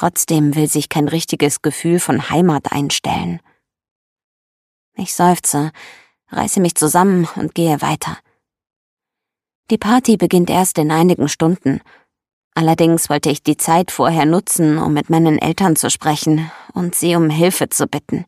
Trotzdem will sich kein richtiges Gefühl von Heimat einstellen. Ich seufze, reiße mich zusammen und gehe weiter. Die Party beginnt erst in einigen Stunden. Allerdings wollte ich die Zeit vorher nutzen, um mit meinen Eltern zu sprechen und sie um Hilfe zu bitten.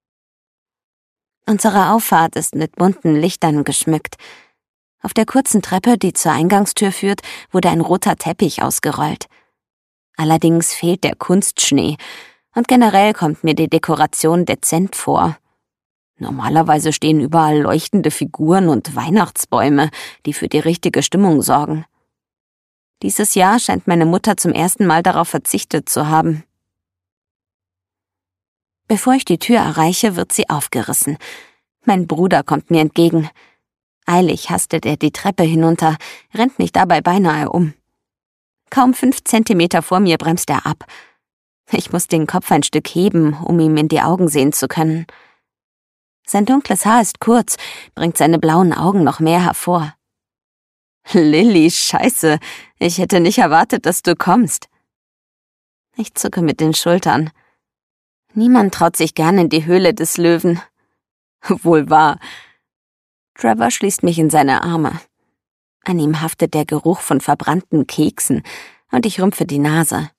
Unsere Auffahrt ist mit bunten Lichtern geschmückt. Auf der kurzen Treppe, die zur Eingangstür führt, wurde ein roter Teppich ausgerollt. Allerdings fehlt der Kunstschnee und generell kommt mir die Dekoration dezent vor. Normalerweise stehen überall leuchtende Figuren und Weihnachtsbäume, die für die richtige Stimmung sorgen. Dieses Jahr scheint meine Mutter zum ersten Mal darauf verzichtet zu haben. Bevor ich die Tür erreiche, wird sie aufgerissen. Mein Bruder kommt mir entgegen. Eilig hastet er die Treppe hinunter, rennt mich dabei beinahe um. Kaum 5 Zentimeter vor mir bremst er ab. Ich muss den Kopf ein Stück heben, um ihm in die Augen sehen zu können. Sein dunkles Haar ist kurz, bringt seine blauen Augen noch mehr hervor. »Lilly, Scheiße, ich hätte nicht erwartet, dass du kommst.« Ich zucke mit den Schultern. Niemand traut sich gern in die Höhle des Löwen. Wohl wahr. Trevor schließt mich in seine Arme. An ihm haftet der Geruch von verbrannten Keksen und ich rümpfe die Nase.